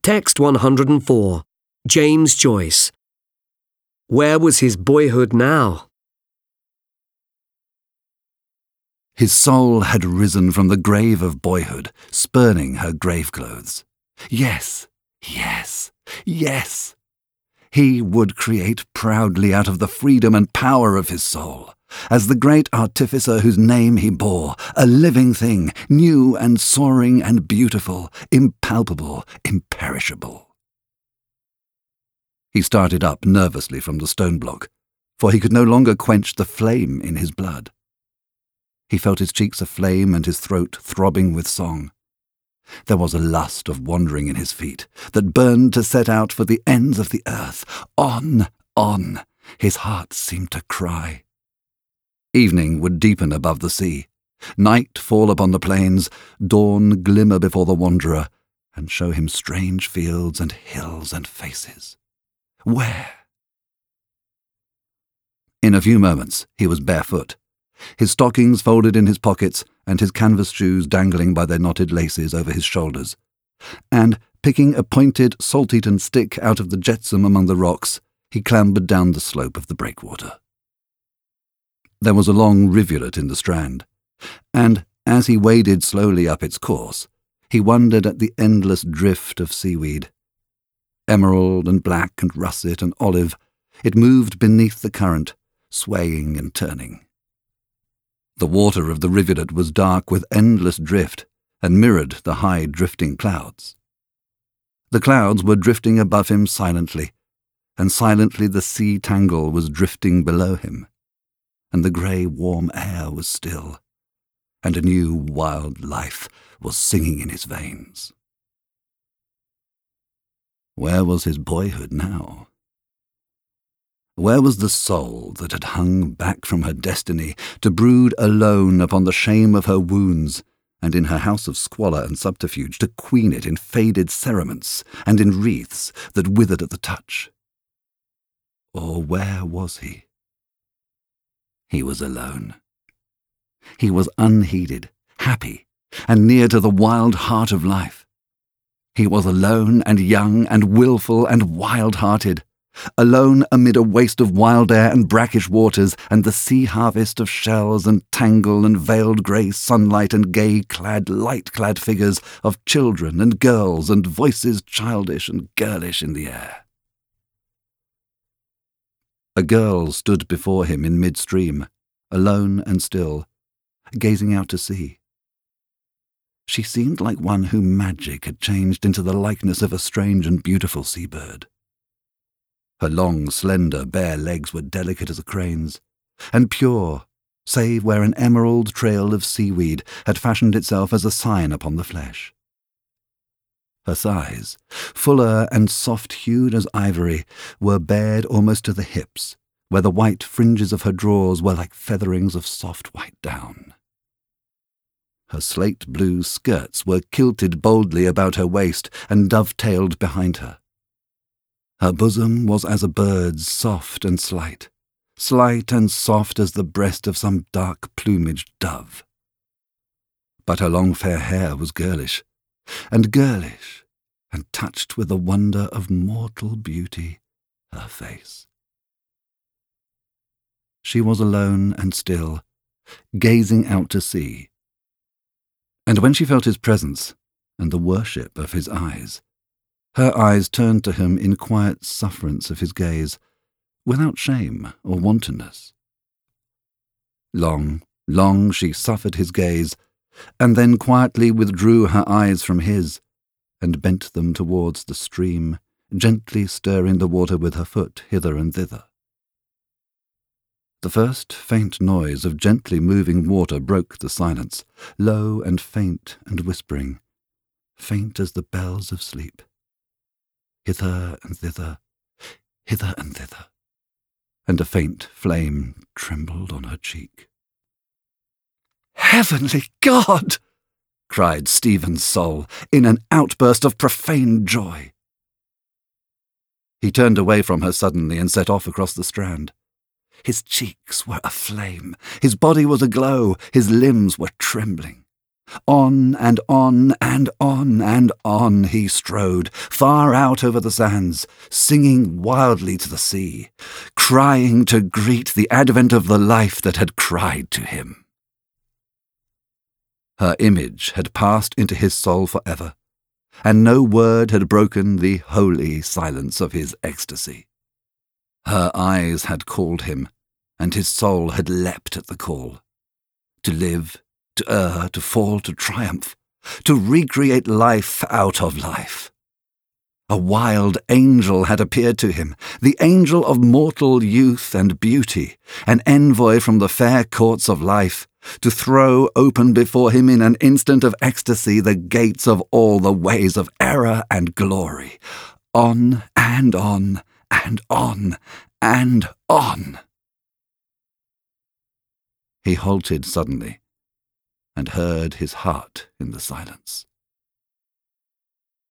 Text 104. James Joyce. Where was his boyhood now? His soul had risen from the grave of boyhood, spurning her grave clothes. Yes, yes, yes. He would create proudly out of the freedom and power of his soul, as the great artificer whose name he bore, a living thing, new and soaring and beautiful, impalpable, imperishable. He started up nervously from the stone block, for he could no longer quench the flame in his blood. He felt his cheeks aflame and his throat throbbing with song. There was a lust of wandering in his feet that burned to set out for the ends of the earth. On, on, his heart seemed to cry. Evening would deepen above the sea, night fall upon the plains, dawn glimmer before the wanderer, and show him strange fields and hills and faces. Where? In a few moments he was barefoot, his stockings folded in his pockets and his canvas shoes dangling by their knotted laces over his shoulders, and, picking a pointed, salt-eaten stick out of the jetsam among the rocks, he clambered down the slope of the breakwater. There was a long rivulet in the strand, and, as he waded slowly up its course, he wondered at the endless drift of seaweed. Emerald and black and russet and olive, it moved beneath the current, swaying and turning. The water of the rivulet was dark with endless drift and mirrored the high drifting clouds. The clouds were drifting above him silently, and silently the sea tangle was drifting below him, and the grey warm air was still, and a new wild life was singing in his veins. Where was his boyhood now? Where was the soul that had hung back from her destiny to brood alone upon the shame of her wounds, and in her house of squalor and subterfuge to queen it in faded cerements and in wreaths that withered at the touch? Or where was he? He was alone. He was unheeded, happy, and near to the wild heart of life. He was alone and young and wilful and wild-hearted, alone amid a waste of wild air and brackish waters and the sea-harvest of shells and tangle and veiled grey sunlight and gay-clad, light-clad figures of children and girls and voices childish and girlish in the air. A girl stood before him in midstream, alone and still, gazing out to sea. She seemed like one whom magic had changed into the likeness of a strange and beautiful seabird. Her long, slender, bare legs were delicate as a crane's, and pure, save where an emerald trail of seaweed had fashioned itself as a sign upon the flesh. Her thighs, fuller and soft-hued as ivory, were bared almost to the hips, where the white fringes of her drawers were like featherings of soft white down. Her slate-blue skirts were kilted boldly about her waist and dovetailed behind her. Her bosom was as a bird's, soft and slight and soft as the breast of some dark-plumaged dove. But her long fair hair was girlish, and touched with the wonder of mortal beauty, her face. She was alone and still, gazing out to sea, and when she felt his presence and the worship of his eyes, her eyes turned to him in quiet sufferance of his gaze, without shame or wantonness. Long, long she suffered his gaze, and then quietly withdrew her eyes from his, and bent them towards the stream, gently stirring the water with her foot hither and thither. The first faint noise of gently moving water broke the silence, low and faint and whispering, faint as the bells of sleep. Hither and thither, and a faint flame trembled on her cheek. "Heavenly God!" cried Stephen's soul in an outburst of profane joy. He turned away from her suddenly and set off across the strand. His cheeks were aflame, his body was aglow, his limbs were trembling. On and on and on and on he strode, far out over the sands, singing wildly to the sea, crying to greet the advent of the life that had cried to him. Her image had passed into his soul forever, and no word had broken the holy silence of his ecstasy. Her eyes had called him, and his soul had leapt at the call. To live, to err, to fall, to triumph, to recreate life out of life. A wild angel had appeared to him, the angel of mortal youth and beauty, an envoy from the fair courts of life, to throw open before him in an instant of ecstasy the gates of all the ways of error and glory. On and on and on and on. He halted suddenly, and heard his heart in the silence.